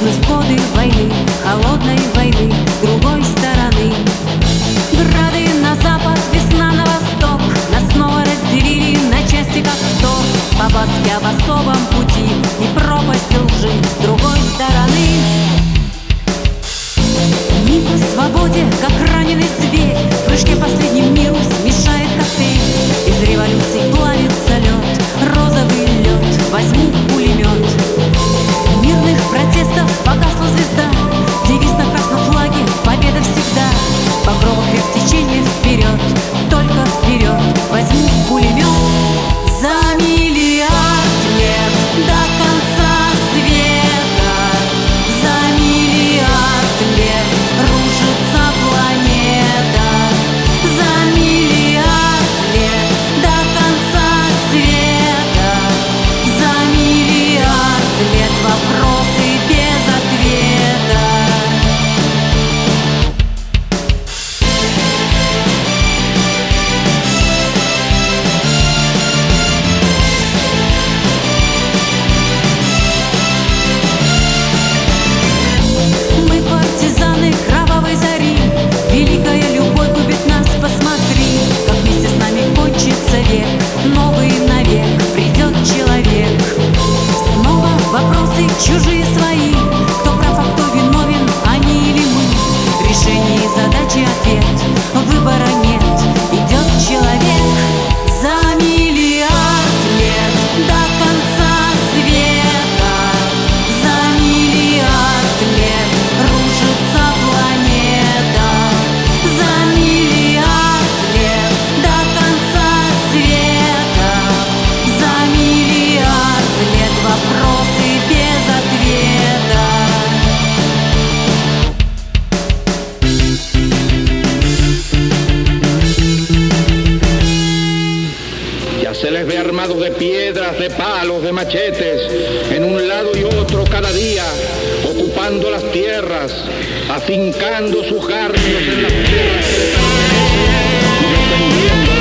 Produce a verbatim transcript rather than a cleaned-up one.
мы в годы войны, холодной войны, с другой стороны. Грады на запад, весна на восток, нас снова разделили на части, как вдох. По-бабски об особом пути и пропасть лжи с другой стороны. Миф о свободе, как раненый зверь, в прыжке последним миру смешает коктейль. Из революции плавится лед, розовый лед, возьму пулемет. Мирных протестов погасла звезда, девиз на красном флаге, победа всегда. Багровых рек течения вперед, только вперед, возьму пулемет. За миллиард лет до конца света, за миллиард лет рушится планета. За миллиард лет до конца света, за миллиард лет вопросы без ответа. Мы партизаны кровавой зари, великая любовь губит нас, посмотри, как вместе с нами кончится век, новый навек придет человек. Снова вопросы чужие свои, кто прав, а кто виновен, они или мы. В решении задачи ответ, выбора нет, идет человек. За миллиард лет до конца света, за миллиард лет рушится планета. За миллиард лет до конца света, за миллиард лет вопросы без ответа. Ya se les ve armados de piedras, de palos, de machetes, en un lado y otro cada día, ocupando las tierras, afincando sus garfios en las tierras que les pertenecen y defendiendo